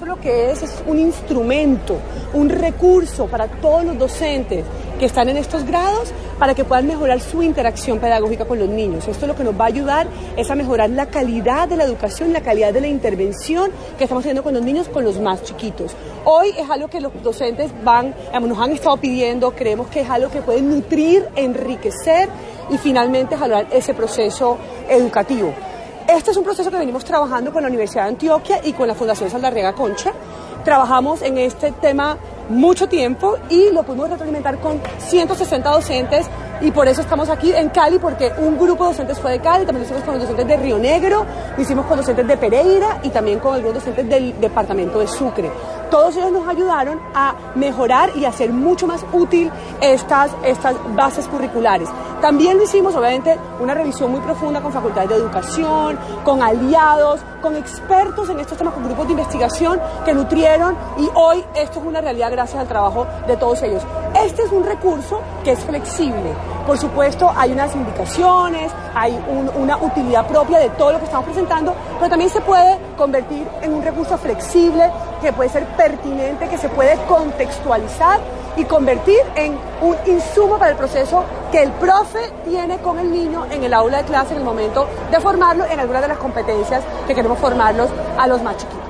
Esto lo que es un instrumento, un recurso para todos los docentes que están en estos grados para que puedan mejorar su interacción pedagógica con los niños. Esto lo que nos va a ayudar es a mejorar la calidad de la educación, la calidad de la intervención que estamos haciendo con los niños, con los más chiquitos. Hoy es algo que los docentes nos han estado pidiendo, creemos que es algo que puede nutrir, enriquecer y finalmente valorar ese proceso educativo. Este es un proceso que venimos trabajando con la Universidad de Antioquia y con la Fundación Saldarriaga Concha. Trabajamos en este tema mucho tiempo y lo pudimos retroalimentar con 160 docentes y por eso estamos aquí en Cali, porque un grupo de docentes fue de Cali, también lo hicimos con los docentes de Río Negro, lo hicimos con docentes de Pereira y también con algunos docentes del departamento de Sucre. Todos ellos nos ayudaron a mejorar y a hacer mucho más útil estas bases curriculares. También lo hicimos, obviamente, una revisión muy profunda con facultades de educación, con aliados, con expertos en estos temas, con grupos de investigación que nutrieron y hoy esto es una realidad gracias al trabajo de todos ellos. Este es un recurso que es flexible. Por supuesto, hay unas indicaciones, hay una utilidad propia de todo lo que estamos presentando, pero también se puede convertir en un recurso flexible que puede ser pertinente, que se puede contextualizar y convertir en un insumo para el proceso que el profe tiene con el niño en el aula de clase en el momento de formarlo en algunas de las competencias que queremos formarlos a los más chiquitos.